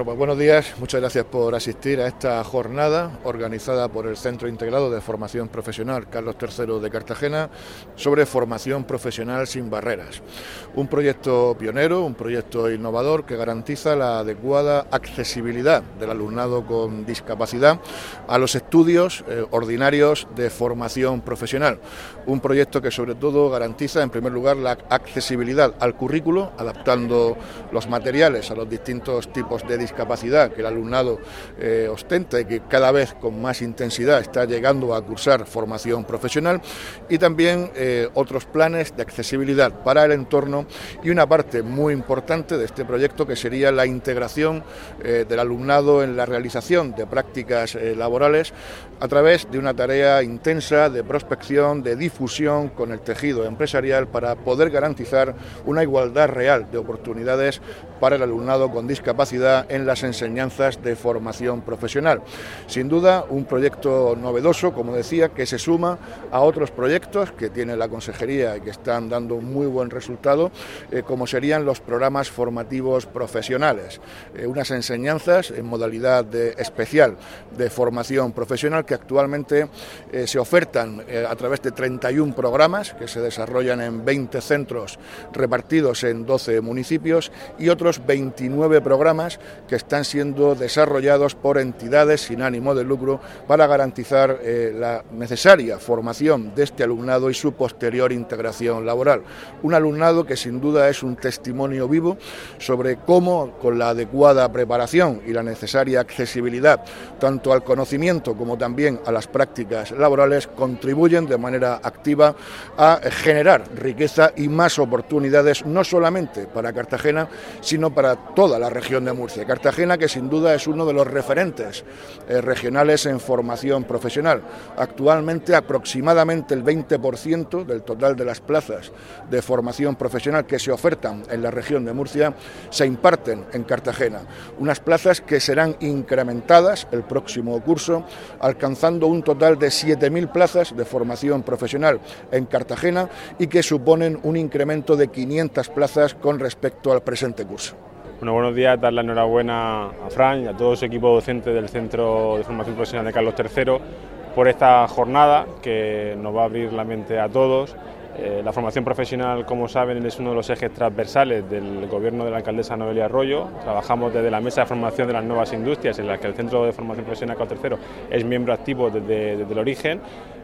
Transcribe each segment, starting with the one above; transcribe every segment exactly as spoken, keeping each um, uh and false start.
Bueno, pues buenos días, muchas gracias por asistir a esta jornada organizada por el Centro Integrado de Formación Profesional Carlos tercero de Cartagena sobre formación profesional sin barreras. Un proyecto pionero, un proyecto innovador que garantiza la adecuada accesibilidad del alumnado con discapacidad a los estudios eh, ordinarios de formación profesional. Un proyecto que sobre todo garantiza en primer lugar la accesibilidad al currículo, adaptando los materiales a los distintos tipos de discapacidad que el alumnado eh, ostenta y que cada vez con más intensidad está llegando a cursar formación profesional, y también eh, otros planes de accesibilidad para el entorno, y una parte muy importante de este proyecto que sería la integración eh, del alumnado en la realización de prácticas eh, laborales a través de una tarea intensa de prospección, de difusión con el tejido empresarial para poder garantizar una igualdad real de oportunidades para el alumnado con discapacidad en las enseñanzas de formación profesional. Sin duda, un proyecto novedoso, como decía, que se suma a otros proyectos que tiene la Consejería y que están dando un muy buen resultado, eh, como serían los programas formativos profesionales, eh, unas enseñanzas en modalidad de, especial de formación profesional que actualmente eh, se ofertan eh, a través de treinta y un programas que se desarrollan en veinte centros repartidos en doce municipios y otros veintinueve programas que están siendo desarrollados por entidades sin ánimo de lucro para garantizar eh, la necesaria formación de este alumnado y su posterior integración laboral. Un alumnado que sin duda es un testimonio vivo sobre cómo, con la adecuada preparación y la necesaria accesibilidad tanto al conocimiento como también a las prácticas laborales, contribuyen de manera activa a generar riqueza y más oportunidades, no solamente para Cartagena, sino para toda la región de Murcia. Cartagena, que sin duda es uno de los referentes eh, regionales en formación profesional. Actualmente aproximadamente el veinte por ciento del total de las plazas de formación profesional que se ofertan en la región de Murcia se imparten en Cartagena. Unas plazas que serán incrementadas el próximo curso, alcanzando un total de siete mil plazas de formación profesional en Cartagena y que suponen un incremento de quinientas plazas con respecto al presente curso. Bueno, buenos días, dar la enhorabuena a Fran y a todo su equipo docente del Centro de Formación Profesional de Carlos tercero por esta jornada que nos va a abrir la mente a todos. Eh, la formación profesional, como saben, es uno de los ejes transversales del gobierno de la alcaldesa Noelia Arroyo. Trabajamos desde la Mesa de Formación de las Nuevas Industrias, en la que el Centro de Formación Profesional Carlos tercero es miembro activo desde, desde el origen,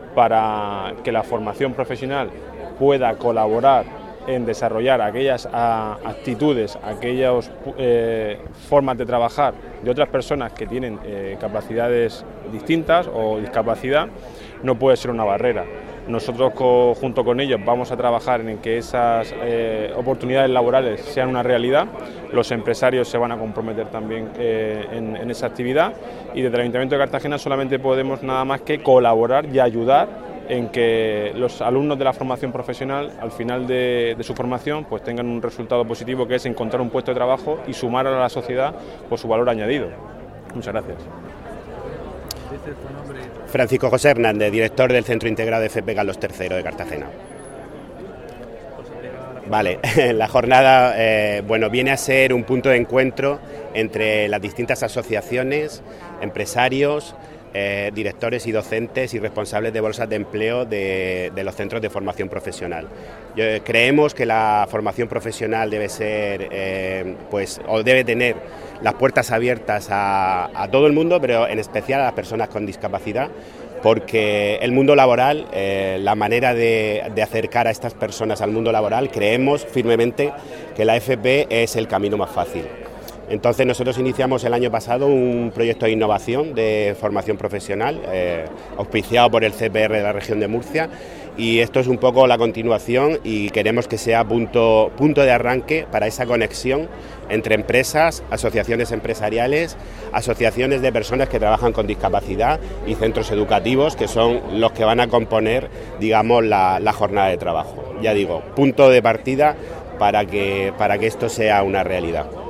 para que la formación profesional pueda colaborar en desarrollar aquellas a, actitudes, aquellas eh, formas de trabajar de otras personas que tienen eh, capacidades distintas o discapacidad. No puede ser una barrera. Nosotros co, junto con ellos vamos a trabajar en que esas eh, oportunidades laborales sean una realidad. Los empresarios se van a comprometer también eh, en, en esa actividad, y desde el Ayuntamiento de Cartagena solamente podemos nada más que colaborar y ayudar en que los alumnos de la formación profesional, al final de, de su formación, pues tengan un resultado positivo, que es encontrar un puesto de trabajo y sumar a la sociedad por su valor añadido. Muchas gracias. Francisco José Hernández, director del Centro Integrado de F P Carlos tercero de Cartagena. Vale, la jornada eh, bueno, viene a ser un punto de encuentro entre las distintas asociaciones, empresarios, Eh, directores y docentes y responsables de bolsas de empleo de, de los centros de formación profesional. Yo, eh, creemos que la formación profesional debe ser, eh, pues, o debe tener las puertas abiertas a, a todo el mundo, pero en especial a las personas con discapacidad, porque el mundo laboral, eh, la manera de, de acercar a estas personas al mundo laboral, creemos firmemente que la F P es el camino más fácil. Entonces nosotros iniciamos el año pasado un proyecto de innovación de formación profesional eh, auspiciado por el C P R de la región de Murcia, y esto es un poco la continuación y queremos que sea punto, punto de arranque para esa conexión entre empresas, asociaciones empresariales, asociaciones de personas que trabajan con discapacidad y centros educativos, que son los que van a componer, digamos, la, la jornada de trabajo. Ya digo, punto de partida para que, para que esto sea una realidad.